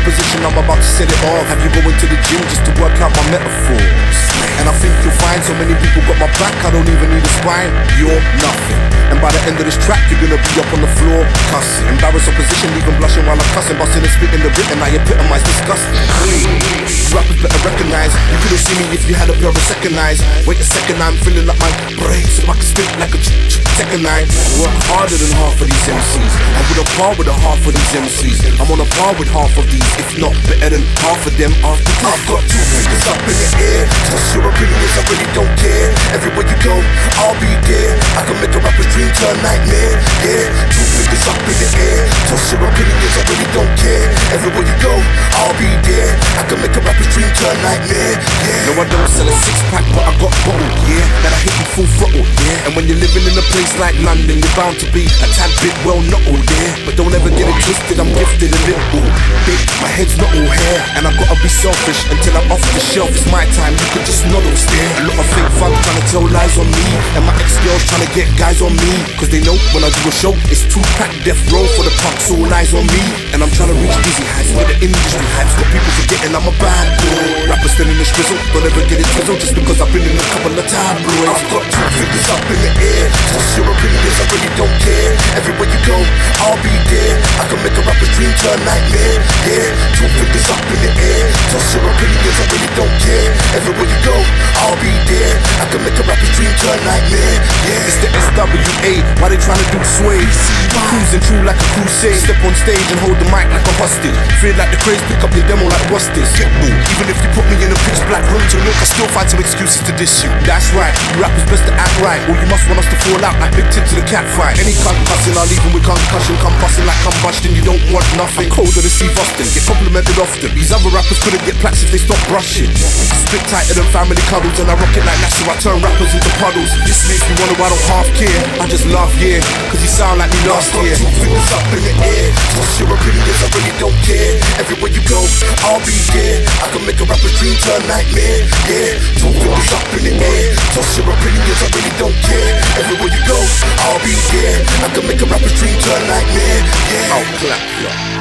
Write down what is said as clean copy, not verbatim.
position, I'm about to set it off. Have you going to the gym just to work out my metaphors? And I think you'll find so many people got my back, I don't even need a spine. You're nothing. And by the end of this track, you're gonna be up on the floor cussing. Embarrassed opposition, even blushing while I'm cussing. Busting and spitting the written, I epitomize disgusting. Rappers better recognize. You could've seen me if you had a pair of second eyes. Wait a second, I'm filling up my brain so I can spit like a second eye. Work harder than half of these MCs. I'm with a par with a half of these MCs. I'm on a par with half of these, if not better than half of them after this. I've got two fingers up in the air. Toss your opinions, I really don't care. Everywhere you go, I'll be there. I can make a rapper's dream turn nightmare. Yeah, two fingers up in the air. Toss your opinions, I really don't care. Everywhere you go, I'll be there. I can make a rapper's dream turn nightmare. Yeah. No, I don't sell a six-pack, but I got bottled. Yeah, that I hit you full throttle. Yeah, and when you're living in a place like London, you're bound to be a tad bit well knuckled. Yeah, but don't ever get it twisted. I'm gifted a little bit. My head's not all hair, and I gotta be selfish until I'm off the shelf. It's my time. You could just nod or stare. A lot of fake fun trying to tell lies on me, and my ex-girls trying to get guys on me, cause they know when I do a show, it's 2-pack death row for the punks, all eyes on me. And I'm trying to reach dizzy heights where the industry hypes got people forgetting I'm a bad boy. Rappers still in the strizzle, don't ever get it twizzled just because I've been in a couple of tabloids. I've got two fingers up in the air. Toss your opinions, I really don't care. Everywhere you go, I'll be there. I can make a rapper's dream turn nightmare. Yeah, two fingers up in the air. Toss your opinions, I really don't care. Everywhere you go, I'll be there. I can make a rapper's dream turn nightmare. Yeah, it's the SWA. Why they trying to do sway? Cruising through like a crusade. Step on stage and hold the mic like a hostage. Feel like the craze, pick up your demo like what's this? Even if you put me in a pitch black room to look, I still find some excuses to diss you. That's right, you rappers best to act right, or you must want us to fall out like big tip to the cat fight. Any cunt cussing, I'll leave him with concussion. Come busting like combustion, you don't want nothing. Colder than Steve Austin, get complimented often. These other rappers couldn't get plaques if they stopped brushing. Spit tighter than family cuddles, and I rock it like Nasser. I turn rappers into puddles. This makes me wonder I don't half care. I just laugh, yeah, cause you sound like me last year. Two fingers up in the air. Toss your opinions, I really don't care. Everywhere you go, I'll be there. I can make a rapper's dream turn nightmare. Yeah, two fingers up in the air. Toss your opinions, I really don't care. Everywhere you go, I'll be there. I can make a rapper's dream turn nightmare. Yeah, I'll clap ya.